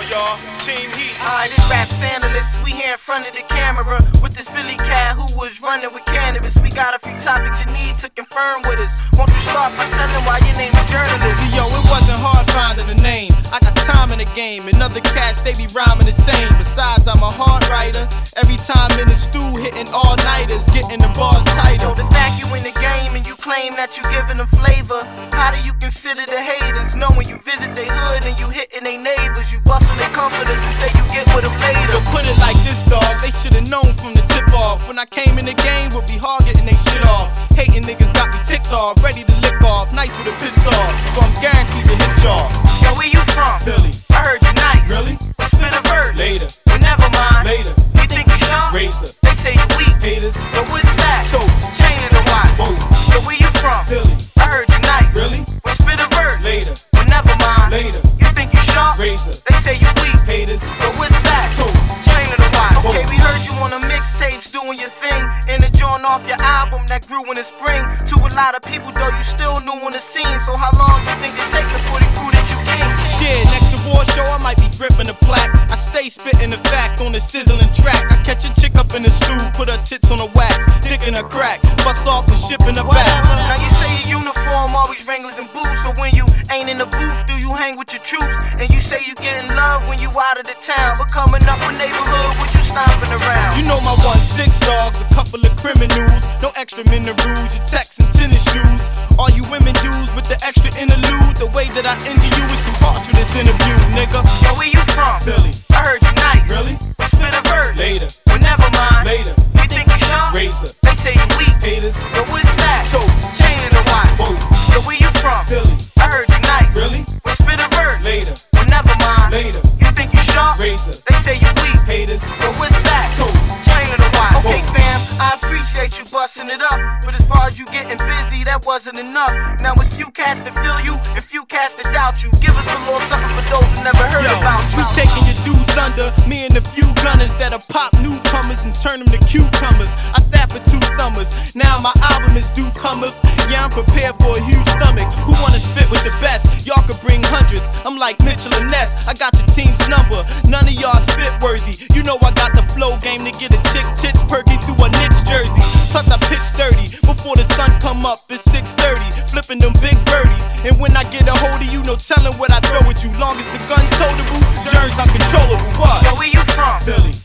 y'all. Team Heat. Alright, this rap's analyst. We here in front of the camera with this Philly cat who was running with cannabis. We got a few topics you need to confirm with us. Won't you start by telling why your name is journalist? See, yo, it wasn't hard finding a name. I got time in the game, and other cats, they be rhyming the same. Besides, I'm a hard writer. Every time in the stew, hitting all-nighters, getting the bars tighter. So the fact you in the game and you claim that you giving them flavor, how do you consider the haters? Knowing you visit they hood and you hitting they neighbors, you bustin' their comforters and say you get with them later. Yo, put it like this, dog, they should've known from the tip off. When I came in the game, would be hard getting they shit off. Hating niggas got me ticked off, ready to lick off, nice with a pistol, so I'm guaranteed to hit y'all. Yo, where you from? Philly. I heard you nice. Really? Spit a verse. Later. But never mind. Later. You think you sharp? Razor. They say you weak. Haters. Yo, what's that? So. Chain in the watch. Whoa. Yo, where you from? Philly. I heard you nice. Really? Well, spit a verse. Later. But never mind. Later. You think you sharp? Razor. They say you weak. Haters. Yo, what's that? So. Chain in the watch. Whoa. Okay, we heard you on the mixtapes doing your thing and the joint off your album that grew in the spring. To a lot of people though, you still new on the scene. So how long you think it take before they prove that you king? Shit, next award show I might be gripping a plaque. I stay spitting the fact on the sizzling track. I catch a chick up in the stew, put her tits on the wax, dick in her crack, bust off and ship in her back. Now you say your uniform always Wranglers and boots, so when you ain't in the booth, do you hang with your troops? And you say you getting love when you out of the town, but coming up in neighborhood, what you stomping around? You know my 1-6 dogs, a couple of criminals, no extra minerals, your texts and tennis shoes. All you women dudes with the extra interlude, the way that I injure you is too harsh for this interview, nigga. Yo, where you from? Philly. I heard you nice. Really? Spit a verse. Later. But never mind. Later. You think you sharp? Razor. They say you weak. Haters. Yo, what's that? So. Chain in the watch. Whoa. Yo, where you from? Philly. I heard you nice. Really? Well, spit a verse. Later. But never mind. Later. You think you sharp? Razor. They say you weak. Haters. Yo, what's that? So. Chain in the watch. Okay, Whoa. fam, I appreciate you busting it up, but as far as you getting busy, that wasn't enough. Now it's few cats that feel you and few cats that doubt you. Give us a little something for those who never heard about you. We taking your dudes under, me and a few gunners that'll pop newcomers and turn them to cucumbers. I sat for 2 summers, now my album is due cometh. Yeah, I'm prepared for a huge stomach. Who wanna spit with the best? Y'all could bring hundreds. I'm like Mitchell and Ness, I got your team's number. None of y'all spit worthy. You know I got the flow game to get a chick tits perky through a Knicks jersey. Plus I pitch 30 before the sun come up. It's 6:30, flipping them big birdies. And when I get a hold of you, no telling what I throw at you. Long as the gun toldable, germs uncontrollable. What? Yo, where you from? Philly.